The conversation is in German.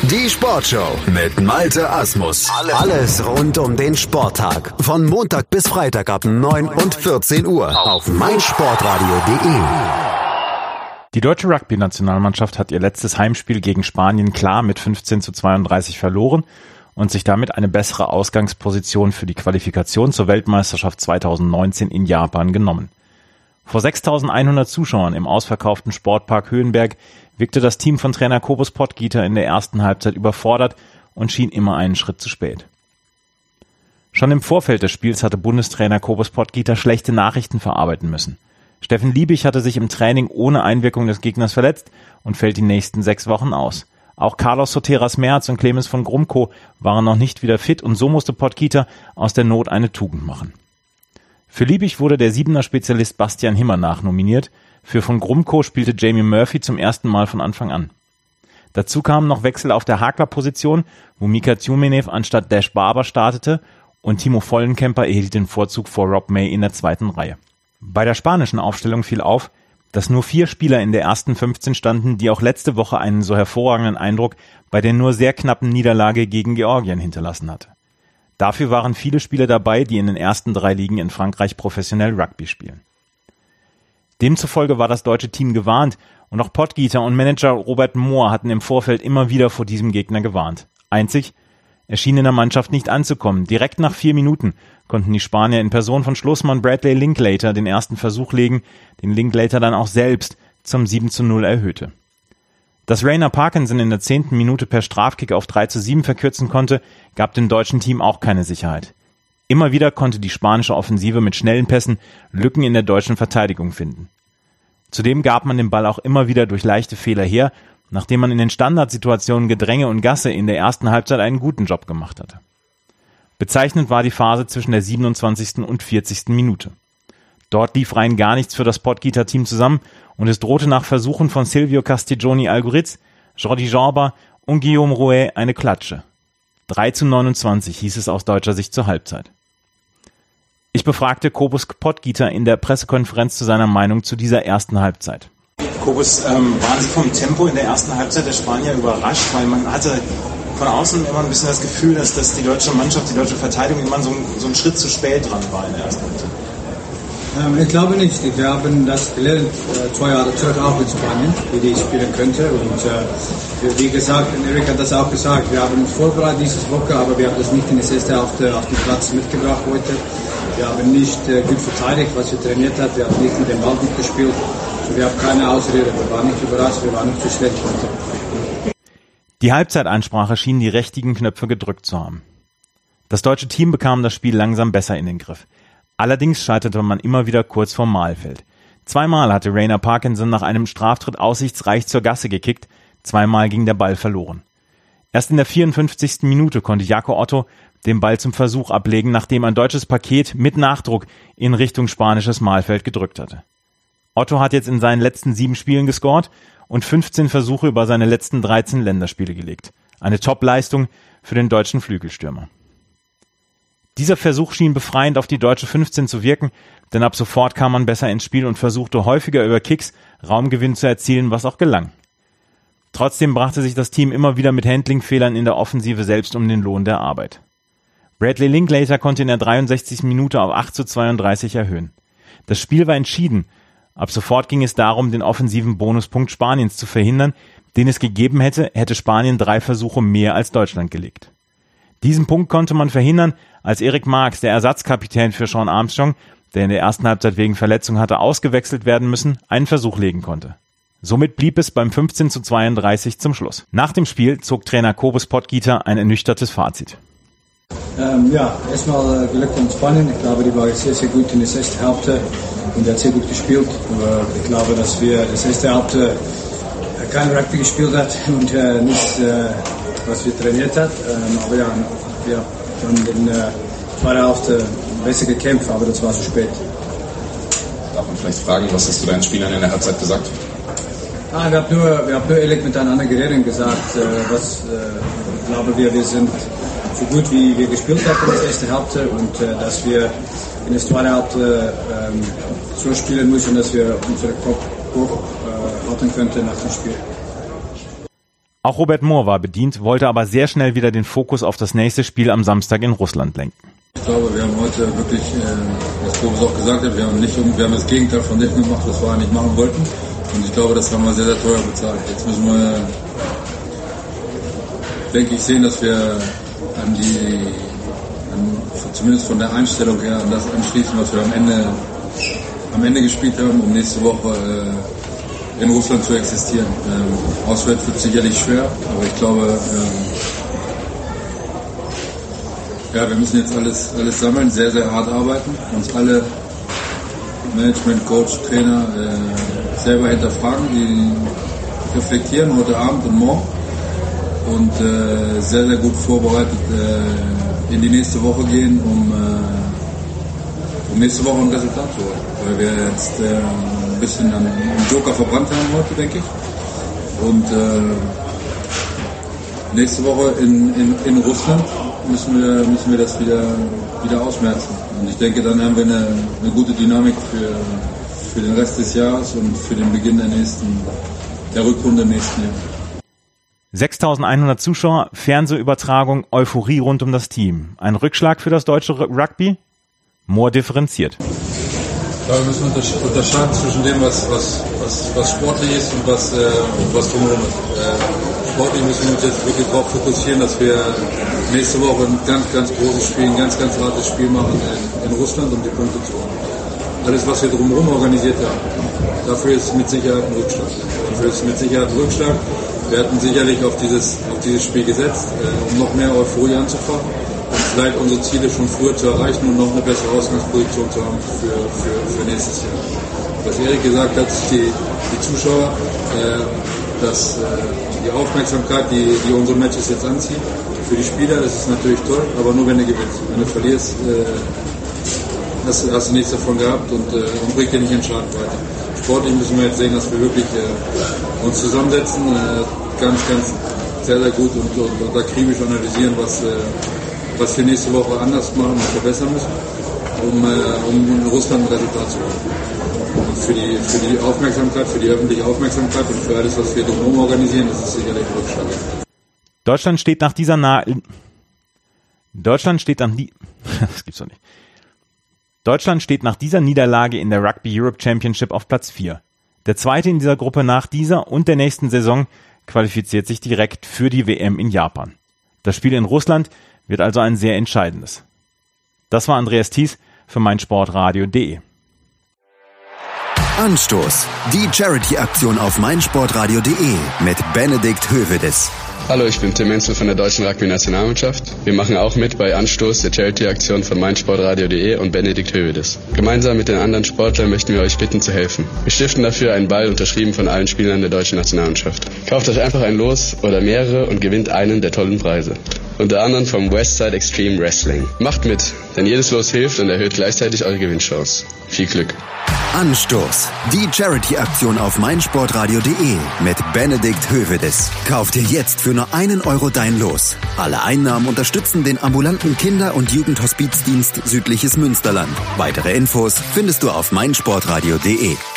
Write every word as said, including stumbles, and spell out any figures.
Die Sportshow mit Malte Asmus. Alles rund um den Sporttag. Von Montag bis Freitag ab neun und vierzehn Uhr auf meinsportradio punkt de. Die deutsche Rugby-Nationalmannschaft hat ihr letztes Heimspiel gegen Spanien klar mit fünfzehn zu zweiunddreißig verloren und sich damit eine bessere Ausgangsposition für die Qualifikation zur Weltmeisterschaft zweitausendneunzehn in Japan genommen. Vor sechstausendeinhundert Zuschauern im ausverkauften Sportpark Höhenberg wirkte das Team von Trainer Kobus Pottgieter in der ersten Halbzeit überfordert und schien immer einen Schritt zu spät. Schon im Vorfeld des Spiels hatte Bundestrainer Kobus Pottgieter schlechte Nachrichten verarbeiten müssen. Steffen Liebig hatte sich im Training ohne Einwirkung des Gegners verletzt und fällt die nächsten sechs Wochen aus. Auch Carlos Soteras-Merz und Clemens von Grumko waren noch nicht wieder fit und so musste Pottgieter aus der Not eine Tugend machen. Für Liebig wurde der Siebener-Spezialist Bastian Himmer nachnominiert. Für von Grumko spielte Jamie Murphy zum ersten Mal von Anfang an. Dazu kamen noch Wechsel auf der Hakler-Position, wo Mika Tjumenev anstatt Dash Barber startete und Timo Vollenkemper erhielt den Vorzug vor Rob May in der zweiten Reihe. Bei der spanischen Aufstellung fiel auf, dass nur vier Spieler in der ersten fünfzehn standen, die auch letzte Woche einen so hervorragenden Eindruck bei der nur sehr knappen Niederlage gegen Georgien hinterlassen hatte. Dafür waren viele Spieler dabei, die in den ersten drei Ligen in Frankreich professionell Rugby spielen. Demzufolge war das deutsche Team gewarnt und auch Pottgieter und Manager Robert Mohr hatten im Vorfeld immer wieder vor diesem Gegner gewarnt. Einzig, er schien in der Mannschaft nicht anzukommen. Direkt nach vier Minuten konnten die Spanier in Person von Schlussmann Bradley Linklater den ersten Versuch legen, den Linklater dann auch selbst zum sieben zu null erhöhte. Dass Rayner Parkinson in der zehnten Minute per Strafkick auf drei zu sieben verkürzen konnte, gab dem deutschen Team auch keine Sicherheit. Immer wieder konnte die spanische Offensive mit schnellen Pässen Lücken in der deutschen Verteidigung finden. Zudem gab man den Ball auch immer wieder durch leichte Fehler her, nachdem man in den Standardsituationen Gedränge und Gasse in der ersten Halbzeit einen guten Job gemacht hatte. Bezeichnend war die Phase zwischen der siebenundzwanzigsten und vierzigsten Minute. Dort lief rein gar nichts für das Pottgieter-Team zusammen und es drohte nach Versuchen von Silvio Castiglioni Alguritz, Jordi Jorba und Guillaume Rouet eine Klatsche. drei zu neunundzwanzig hieß es aus deutscher Sicht zur Halbzeit. Ich befragte Kobus Pottgieter in der Pressekonferenz zu seiner Meinung zu dieser ersten Halbzeit. Kobus, ähm, waren Sie vom Tempo in der ersten Halbzeit der Spanier überrascht? Weil man hatte von außen immer ein bisschen das Gefühl, dass, dass die deutsche Mannschaft, die deutsche Verteidigung immer so, so einen Schritt zu spät dran war in der ersten Halbzeit. Ähm, ich glaube nicht. Wir haben das gelernt, äh, zwei Jahre zurück auch in Spanien, wie die spielen könnte. Und äh, wie gesagt, Erik hat das auch gesagt, wir haben uns vorbereitet diese Woche, aber wir haben das nicht in das erste auf, der, auf den Platz mitgebracht heute. Wir haben nicht äh, gut verteidigt, was wir trainiert haben. Wir haben nicht mit dem Ball gut gespielt. Wir haben keine Ausrede. Wir waren nicht überrascht, wir waren nicht zu schlecht heute. Die Halbzeitansprache schien die richtigen Knöpfe gedrückt zu haben. Das deutsche Team bekam das Spiel langsam besser in den Griff. Allerdings scheiterte man immer wieder kurz vorm Mahlfeld. Zweimal hatte Rayner Parkinson nach einem Straftritt aussichtsreich zur Gasse gekickt, zweimal ging der Ball verloren. Erst in der vierundfünfzigsten Minute konnte Jaco Otto den Ball zum Versuch ablegen, nachdem ein deutsches Paket mit Nachdruck in Richtung spanisches Mahlfeld gedrückt hatte. Otto hat jetzt in seinen letzten sieben Spielen gescored und fünfzehn Versuche über seine letzten dreizehn Länderspiele gelegt. Eine Top-Leistung für den deutschen Flügelstürmer. Dieser Versuch schien befreiend auf die deutsche fünfzehn zu wirken, denn ab sofort kam man besser ins Spiel und versuchte häufiger über Kicks Raumgewinn zu erzielen, was auch gelang. Trotzdem brachte sich das Team immer wieder mit Handlingfehlern in der Offensive selbst um den Lohn der Arbeit. Bradley Linklater konnte in der dreiundsechzigsten Minute auf acht zu zweiunddreißig erhöhen. Das Spiel war entschieden. Ab sofort ging es darum, den offensiven Bonuspunkt Spaniens zu verhindern, den es gegeben hätte, hätte Spanien drei Versuche mehr als Deutschland gelegt. Diesen Punkt konnte man verhindern, als Eric Marx, der Ersatzkapitän für Sean Armstrong, der in der ersten Halbzeit wegen Verletzung hatte ausgewechselt werden müssen, einen Versuch legen konnte. Somit blieb es beim fünfzehn zu zweiunddreißig zum Schluss. Nach dem Spiel zog Trainer Kobus Pottgieter ein ernüchtertes Fazit. Ähm, ja, erstmal äh, Glück an Spanien. Ich glaube, die war sehr, sehr gut in der ersten Halbzeit und der hat sehr gut gespielt. Aber ich glaube, dass wir das erste Halbzeit äh, kein Rugby gespielt hat und äh, nicht, äh, was wir trainiert hat. Ähm, aber ja, wir haben in der äh, zweiten Halbzeit besser gekämpft, aber das war zu spät. Darf man vielleicht fragen, was hast du deinen Spielern in der Halbzeit gesagt? Ah, wir haben nur, wir haben nur ehrlich miteinander geredet und gesagt, äh, was äh, ich glaube wir, wir sind so gut wie wir gespielt haben in der ersten Halbzeit und äh, dass wir in der zweiten Halbzeit ähm, so spielen müssen, dass wir unseren Kopf hoch äh, halten könnten nach dem Spiel. Auch Robert Mohr war bedient, wollte aber sehr schnell wieder den Fokus auf das nächste Spiel am Samstag in Russland lenken. Ich glaube, wir haben heute wirklich, äh, was Boris auch gesagt hat, wir haben, nicht, wir haben das Gegenteil von dem gemacht, was wir eigentlich machen wollten. Und ich glaube, das haben wir sehr, sehr teuer bezahlt. Jetzt müssen wir, denke ich, sehen, dass wir an die, an, zumindest von der Einstellung her, an das anschließen, was wir am Ende, am Ende gespielt haben, um nächste Woche äh, in Russland zu existieren. Ähm, auswärts wird es sicherlich schwer, aber ich glaube, ähm, ja, wir müssen jetzt alles, alles sammeln, sehr, sehr hart arbeiten, uns alle Management, Coach, Trainer äh, selber hinterfragen, die reflektieren heute Abend und morgen und äh, sehr, sehr gut vorbereitet äh, in die nächste Woche gehen, um, äh, um nächste Woche ein Resultat zu holen. Weil wir jetzt äh, ein bisschen an, einen Joker verbrannt haben heute, denke ich. Und äh, nächste Woche in, in, in Russland müssen wir, müssen wir das wieder, wieder ausmerzen. Und ich denke, dann haben wir eine, eine gute Dynamik für, für den Rest des Jahres und für den Beginn der nächsten, der Rückrunde im nächsten Jahr. sechstausendeinhundert Zuschauer, Fernsehübertragung, Euphorie rund um das Team. Ein Rückschlag für das deutsche Rugby? Mohr differenziert. Ja, wir müssen unterscheiden zwischen dem, was, was, was, was sportlich ist und was, äh, und was drumherum ist. Äh, sportlich müssen wir uns jetzt wirklich darauf fokussieren, dass wir nächste Woche ein ganz, ganz großes Spiel, ein ganz, ganz hartes Spiel machen in, in Russland, um die Punkte zu holen. Alles, was wir drumherum organisiert haben, dafür ist mit Sicherheit ein Rückschlag. Dafür ist mit Sicherheit ein Rückschlag. Wir hatten sicherlich auf dieses, auf dieses Spiel gesetzt, äh, um noch mehr Euphorie anzufachen. Und vielleicht unsere Ziele schon früher zu erreichen und noch eine bessere Ausgangsposition zu haben für, für, für nächstes Jahr. Was Erik gesagt hat, die, die Zuschauer, äh, dass, äh, die Aufmerksamkeit, die, die unsere Matches jetzt anziehen, für die Spieler, das ist natürlich toll, aber nur wenn du gewinnst. Wenn du verlierst, äh, hast, hast du nichts davon gehabt und, äh, und bringt dir nicht entscheidend weiter. Sportlich müssen wir jetzt sehen, dass wir wirklich äh, uns zusammensetzen, äh, ganz, ganz sehr, sehr gut und, und, und akribisch analysieren, was äh, was wir nächste Woche anders machen und verbessern müssen, um, äh, um in Russland ein Resultat zu haben. Und für die, für die Aufmerksamkeit, für die öffentliche Aufmerksamkeit und für alles, was wir drumherum organisieren, ist es sicherlich ein Rückschlag. Deutschland steht nach dieser Na- Deutschland steht nach die das gibt's doch nicht. Deutschland steht nach dieser Niederlage in der Rugby Europe Championship auf Platz vier. Der zweite in dieser Gruppe nach dieser und der nächsten Saison qualifiziert sich direkt für die W M in Japan. Das Spiel in Russland wird also ein sehr entscheidendes. Das war Andreas Thies für meinsportradio punkt de. Anstoß. Die Charity-Aktion auf meinsportradio punkt de mit Benedikt Hövedes. Hallo, ich bin Tim Menzel von der deutschen Rugby-Nationalmannschaft. Wir machen auch mit bei Anstoß, der Charity-Aktion von meinsportradio punkt de und Benedikt Hövedes. Gemeinsam mit den anderen Sportlern möchten wir euch bitten zu helfen. Wir stiften dafür einen Ball, unterschrieben von allen Spielern der deutschen Nationalmannschaft. Kauft euch einfach ein Los oder mehrere und gewinnt einen der tollen Preise. Unter anderem vom Westside Extreme Wrestling. Macht mit, denn jedes Los hilft und erhöht gleichzeitig eure Gewinnchance. Viel Glück. Anstoß. Die Charity-Aktion auf meinsportradio punkt de mit Benedikt Hövedes. Kauf dir jetzt für nur einen Euro dein Los. Alle Einnahmen unterstützen den ambulanten Kinder- und Jugendhospizdienst Südliches Münsterland. Weitere Infos findest du auf meinsportradio punkt de.